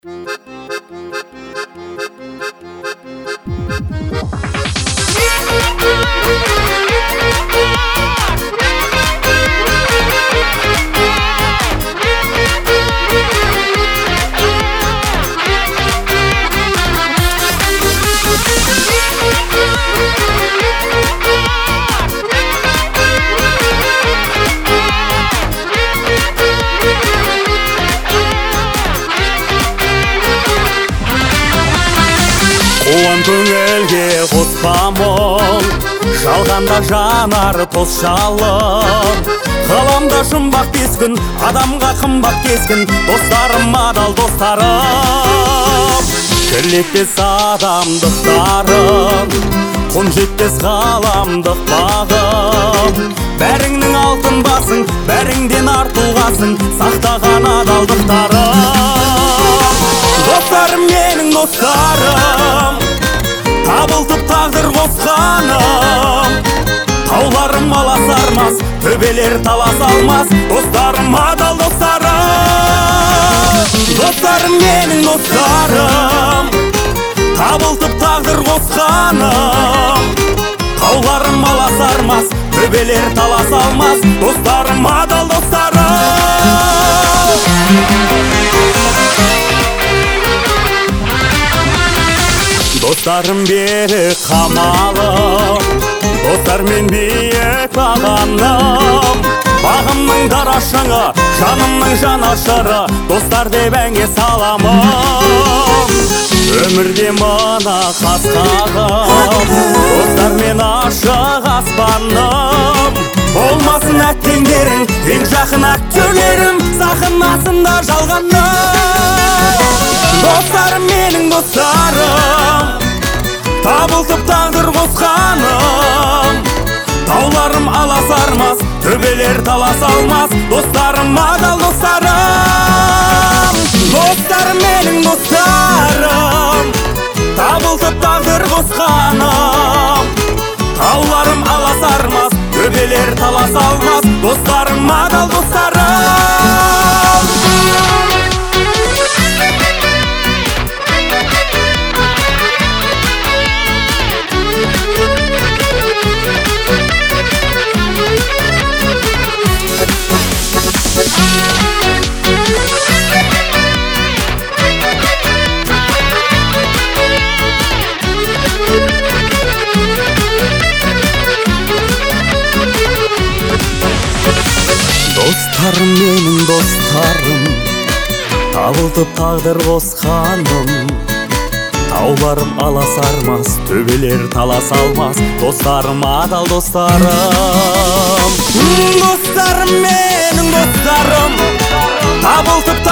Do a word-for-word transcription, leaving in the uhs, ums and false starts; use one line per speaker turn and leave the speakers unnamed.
Қуан көңілге қоспамын, жалғанда жанар тос жалын. Ғаламда жұмбақ кескін, адамға қымбат кескін, достарым адал достарым. Кірлетпес адамдықтарым, құн жетпес ғаламдық бағым. Бәріңнің алтын басың, бәріңден артылғасың, сақтаған адалдықтарым. Достарым менің достарым, табылтып тағдыр қосқаным. Тауларым аласармас, төбелер талас алмас, достарым адал достарым. Достарым менің достарым, табылтып тағдыр қосқаным. Тауларым аласармас, төбелер талас алмас, достарым адал достарым. Достарым берік қамалым, достармен биік бағаным. Бағымның дара шыңы, жанымның жанашыры, достар деп әнге саламын. Өмірде мына қасқағым, достармен ашық аспаным. Болмасын әттеңдерің, ең жақын актерлерім, сахнасында жалғаным. Достарым менің достарым, табылтып тағдыр қосқаным. Тауларым аласармас, төбелер талас алмас, достарым адал достарым. Достарым менің достарым, табылтып тағдыр қосқаным. Тауларым аласармас, төбелер талас алмас, достарым адал достарым. Достарым менің достарым, табылтып тағдыр қосқаным. Тауларым аласармас, төбелер талас алмас, достарым адал достарым. Достарым менің достарым, табылтып